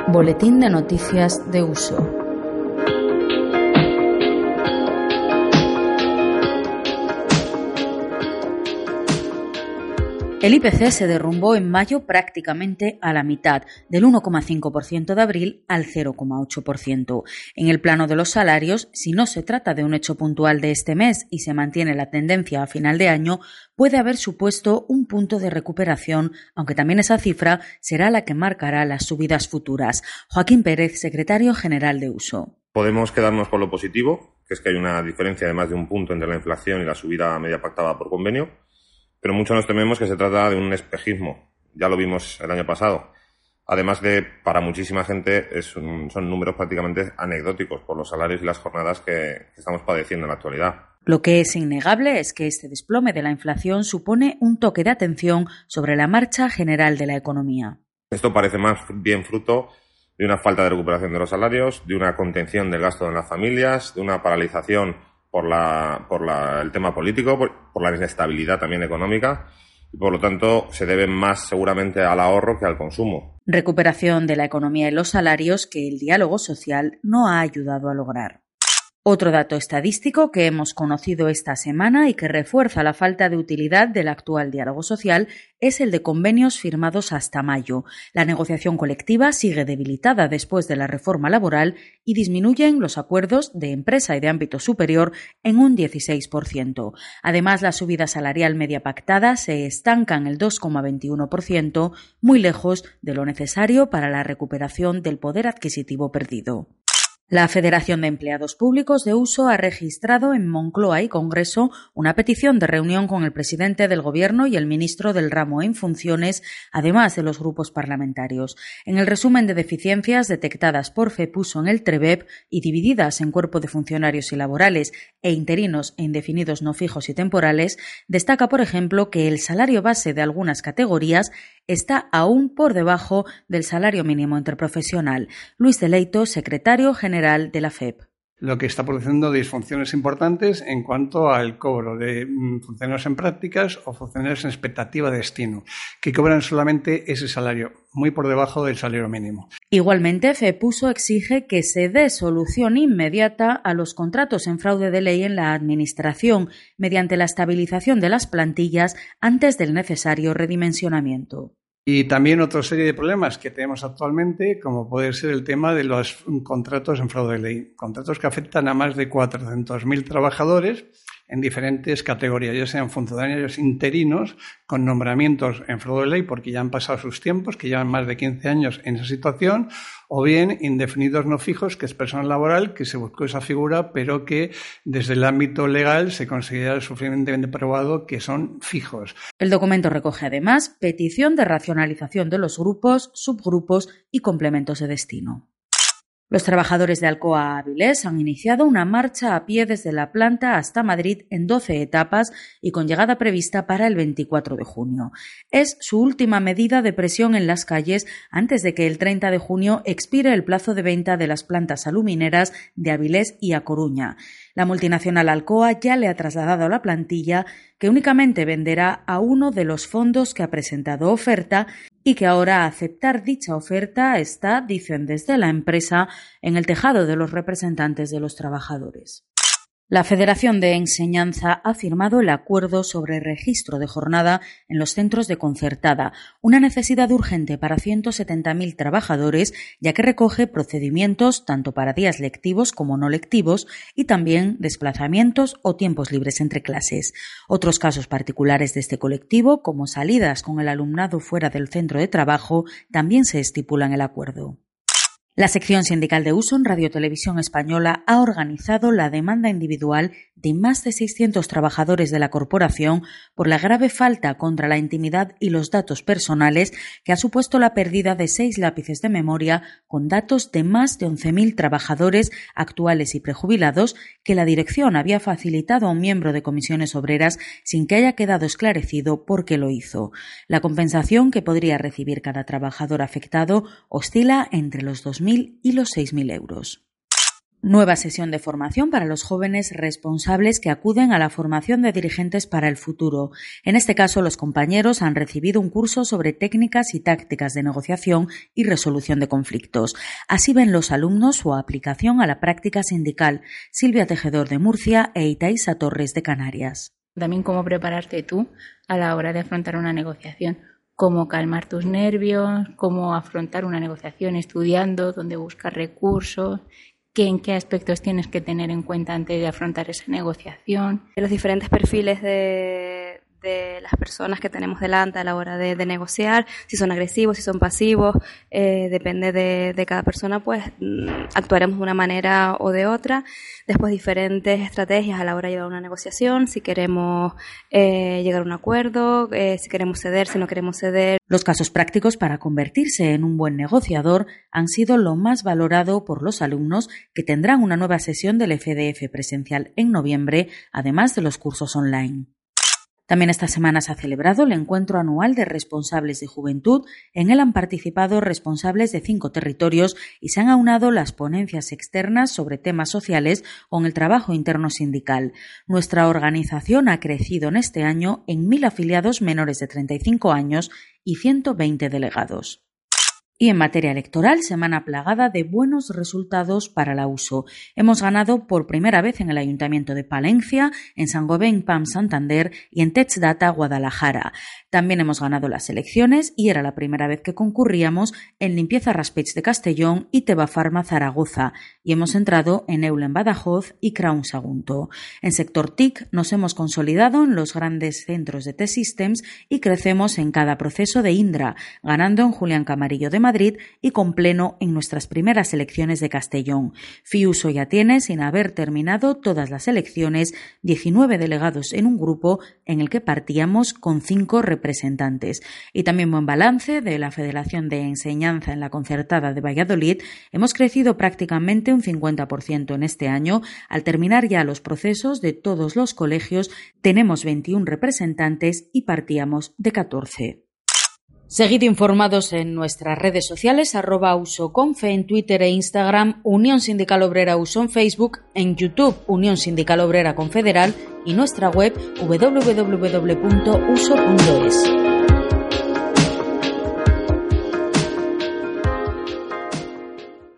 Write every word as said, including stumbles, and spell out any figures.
Boletín de noticias de Uso. El I P C se derrumbó en mayo prácticamente a la mitad, del uno coma cinco por ciento de abril al cero coma ocho por ciento. En el plano de los salarios, si no se trata de un hecho puntual de este mes y se mantiene la tendencia a final de año, puede haber supuesto un punto de recuperación, aunque también esa cifra será la que marcará las subidas futuras. Joaquín Pérez, secretario general de Uso. Podemos quedarnos con lo positivo, que es que hay una diferencia de más de un punto entre la inflación y la subida media pactada por convenio. Pero mucho nos tememos que se trata de un espejismo. Ya lo vimos el año pasado. Además de, para muchísima gente, es un, son números prácticamente anecdóticos por los salarios y las jornadas que, que estamos padeciendo en la actualidad. Lo que es innegable es que este desplome de la inflación supone un toque de atención sobre la marcha general de la economía. Esto parece más bien fruto de una falta de recuperación de los salarios, de una contención del gasto en las familias, de una paralización por la por la, el tema político, por, por la inestabilidad también económica y por lo tanto se debe más seguramente al ahorro que al consumo. Recuperación de la economía y los salarios que el diálogo social no ha ayudado a lograr. Otro dato estadístico que hemos conocido esta semana y que refuerza la falta de utilidad del actual diálogo social es el de convenios firmados hasta mayo. La negociación colectiva sigue debilitada después de la reforma laboral y disminuyen los acuerdos de empresa y de ámbito superior en un dieciséis por ciento. Además, la subida salarial media pactada se estanca en el dos coma veintiuno por ciento, muy lejos de lo necesario para la recuperación del poder adquisitivo perdido. La Federación de Empleados Públicos de Uso ha registrado en Moncloa y Congreso una petición de reunión con el presidente del Gobierno y el ministro del ramo en funciones, además de los grupos parlamentarios. En el resumen de deficiencias detectadas por FEPUSO en el TREBEP y divididas en cuerpo de funcionarios y laborales e interinos e indefinidos no fijos y temporales, destaca, por ejemplo, que el salario base de algunas categorías está aún por debajo del salario mínimo interprofesional. Luis Deleito, secretario general de la F E P. Lo que está produciendo disfunciones importantes en cuanto al cobro de funcionarios en prácticas o funcionarios en expectativa de destino, que cobran solamente ese salario, muy por debajo del salario mínimo. Igualmente, FEPUSO exige que se dé solución inmediata a los contratos en fraude de ley en la Administración, mediante la estabilización de las plantillas antes del necesario redimensionamiento. Y también otra serie de problemas que tenemos actualmente, como puede ser el tema de los contratos en fraude de ley. Contratos que afectan a más de cuatrocientos mil trabajadores en diferentes categorías, ya sean funcionarios interinos con nombramientos en fraude de ley porque ya han pasado sus tiempos, que llevan más de quince años en esa situación, o bien indefinidos no fijos, que es personal laboral, que se buscó esa figura, pero que desde el ámbito legal se considera suficientemente probado que son fijos. El documento recoge además petición de racionalización de los grupos, subgrupos y complementos de destino. Los trabajadores de Alcoa Avilés han iniciado una marcha a pie desde la planta hasta Madrid en doce etapas y con llegada prevista para el veinticuatro de junio. Es su última medida de presión en las calles antes de que el treinta de junio expire el plazo de venta de las plantas alumineras de Avilés y A Coruña. La multinacional Alcoa ya le ha trasladado a la plantilla que únicamente venderá a uno de los fondos que ha presentado oferta y que ahora a aceptar dicha oferta está, dicen desde la empresa, en el tejado de los representantes de los trabajadores. La Federación de Enseñanza ha firmado el acuerdo sobre registro de jornada en los centros de concertada, una necesidad urgente para ciento setenta mil trabajadores, ya que recoge procedimientos tanto para días lectivos como no lectivos y también desplazamientos o tiempos libres entre clases. Otros casos particulares de este colectivo, como salidas con el alumnado fuera del centro de trabajo, también se estipulan en el acuerdo. La sección sindical de Uso en Radio Televisión Española ha organizado la demanda individual de más de seiscientos trabajadores de la corporación por la grave falta contra la intimidad y los datos personales que ha supuesto la pérdida de seis lápices de memoria con datos de más de once mil trabajadores actuales y prejubilados que la dirección había facilitado a un miembro de comisiones obreras sin que haya quedado esclarecido por qué lo hizo. La compensación que podría recibir cada trabajador afectado oscila entre los dos mil y los seis mil euros. Nueva sesión de formación para los jóvenes responsables que acuden a la formación de dirigentes para el futuro. En este caso, los compañeros han recibido un curso sobre técnicas y tácticas de negociación y resolución de conflictos. Así ven los alumnos su aplicación a la práctica sindical. Silvia Tejedor de Murcia e Itaísa Torres de Canarias. También cómo prepararte tú a la hora de afrontar una negociación. Cómo calmar tus nervios, cómo afrontar una negociación estudiando, dónde buscar recursos, qué, en qué aspectos tienes que tener en cuenta antes de afrontar esa negociación. Los diferentes perfiles de, de las personas que tenemos delante a la hora de, de negociar, si son agresivos, si son pasivos, eh, depende de, de cada persona, pues actuaremos de una manera o de otra. Después diferentes estrategias a la hora de llevar una negociación, si queremos eh, llegar a un acuerdo, eh, si queremos ceder, si no queremos ceder. Los casos prácticos para convertirse en un buen negociador han sido lo más valorado por los alumnos, que tendrán una nueva sesión del F D F presencial en noviembre, además de los cursos online. También esta semana se ha celebrado el encuentro anual de responsables de juventud. En él han participado responsables de cinco territorios y se han aunado las ponencias externas sobre temas sociales con el trabajo interno sindical. Nuestra organización ha crecido en este año en mil afiliados menores de treinta y cinco años y ciento veinte delegados. Y en materia electoral, semana plagada de buenos resultados para la U S O. Hemos ganado por primera vez en el Ayuntamiento de Palencia, en Saint-Gobain P A M Santander y en TechData Guadalajara. También hemos ganado las elecciones y era la primera vez que concurríamos en Limpieza Raspeig de Castellón y Tebafarma Zaragoza, y hemos entrado en Eulen Badajoz y Crown Sagunto. En sector T I C nos hemos consolidado en los grandes centros de T-Systems y crecemos en cada proceso de Indra, ganando en Julián Camarillo de Madrid y con pleno en nuestras primeras elecciones de Castellón. Fiuso ya tiene, sin haber terminado todas las elecciones, diecinueve delegados en un grupo en el que partíamos con cinco representantes. Y también buen balance de la Federación de Enseñanza en la Concertada de Valladolid. Hemos crecido prácticamente un cincuenta por ciento en este año. Al terminar ya los procesos de todos los colegios, tenemos veintiún representantes y partíamos de catorce. Seguid informados en nuestras redes sociales, arroba usoconfe en Twitter e Instagram, Unión Sindical Obrera U S O en Facebook, en YouTube, Unión Sindical Obrera Confederal y nuestra web w w w punto uso punto es.